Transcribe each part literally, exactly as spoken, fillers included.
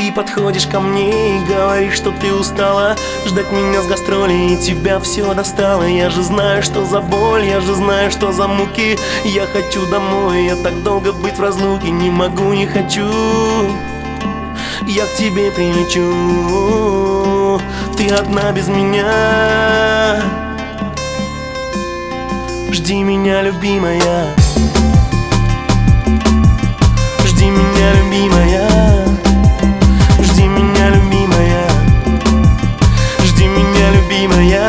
ты подходишь ко мне и говоришь, что ты устала ждать меня с гастролей, и тебя все достало. Я же знаю, что за боль, я же знаю, что за муки. Я хочу домой, я так долго быть в разлуке. Не могу, не хочу, я к тебе прилечу. Ты одна без меня, жди меня, любимая. Жди меня, любимая. Жди меня, любимая. Жди меня, любимая.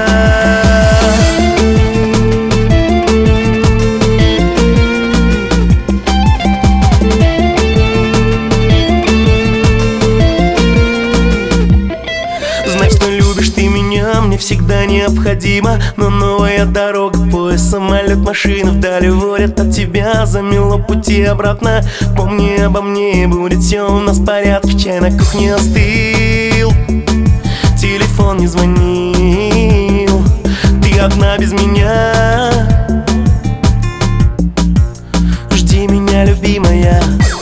Знай, что любишь ты меня, мне всегда необходимо. Но новая дорога, поезд, самолет, машина вдали уводят от тебя. Замело пути обратно, помни обо мне, будет все у нас в порядке. Чай на кухне остыл, телефон не звонил. Ты одна без меня, жди меня, любимая.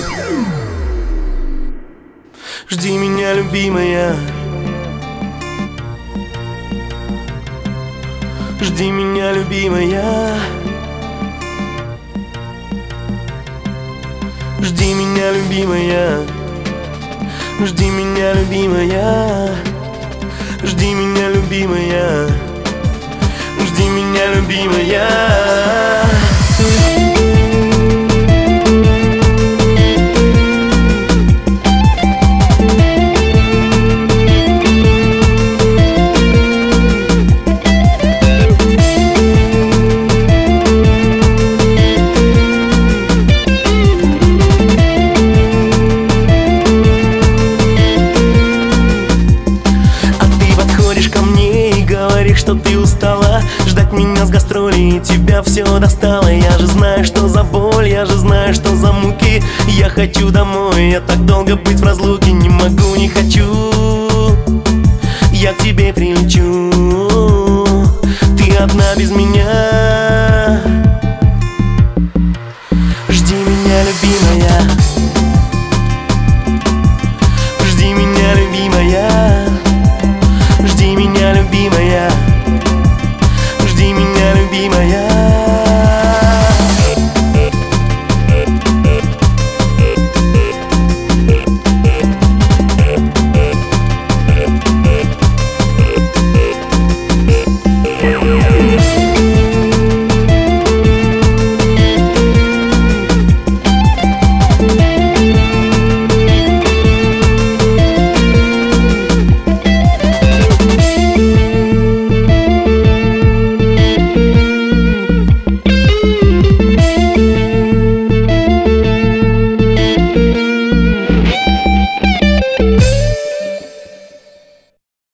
Жди меня, любимая. Жди меня, любимая. Жди меня, любимая. Жди меня, любимая. Жди меня, любимая. Жди меня, любимая. Что ты устала ждать меня с гастролей, и тебя все достало. Я же знаю, что за боль, я же знаю, что за муки. Я хочу домой, я так долго быть в разлуке. Не могу, не хочу, я к тебе прилечу. Ты одна без меня, жди меня, любимая. Жди меня, любимая. Жди меня, любимая.